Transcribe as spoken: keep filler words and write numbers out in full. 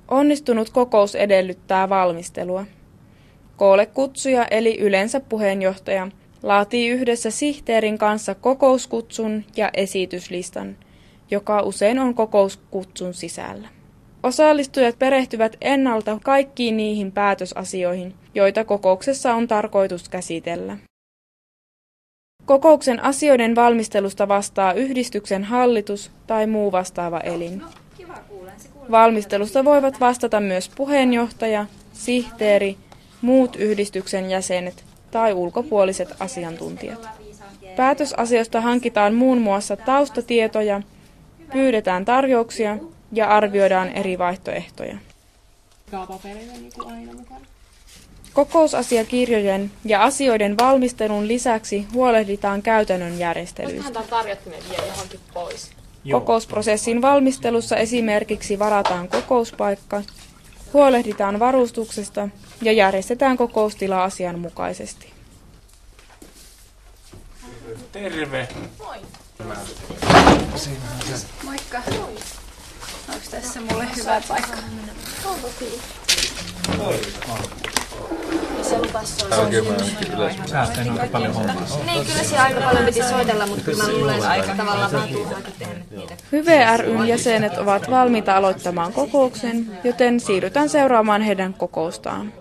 Onnistunut kokous edellyttää valmistelua. Koolle kutsuja eli yleensä puheenjohtaja laatii yhdessä sihteerin kanssa kokouskutsun ja esityslistan, joka usein on kokouskutsun sisällä. Osallistujat perehtyvät ennalta kaikkiin niihin päätösasioihin, joita kokouksessa on tarkoitus käsitellä. Kokouksen asioiden valmistelusta vastaa yhdistyksen hallitus tai muu vastaava elin. Valmistelusta voivat vastata myös puheenjohtaja, sihteeri, muut yhdistyksen jäsenet tai ulkopuoliset asiantuntijat. Päätösasioista hankitaan muun muassa taustatietoja, pyydetään tarjouksia ja arvioidaan eri vaihtoehtoja. Kokousasiakirjojen ja asioiden valmistelun lisäksi huolehditaan käytännön järjestelyistä. Kokousprosessin valmistelussa esimerkiksi varataan kokouspaikka, huolehditaan varustuksesta ja järjestetään kokoustila asianmukaisesti. Terve! Moi! Moikka! Onko tässä mulle hyvä paikka? On toki. Se lupasi soitella. Sä oot tehnyt paljon hommaa. Niin, kyllä siellä aika paljon piti soitella, mutta mä luulen aika tavallaan vähän turhaakin tehnyt niitä. Hyve ry:n jäsenet ovat valmiita aloittamaan kokouksen, joten siirrytään seuraamaan heidän kokoustaan.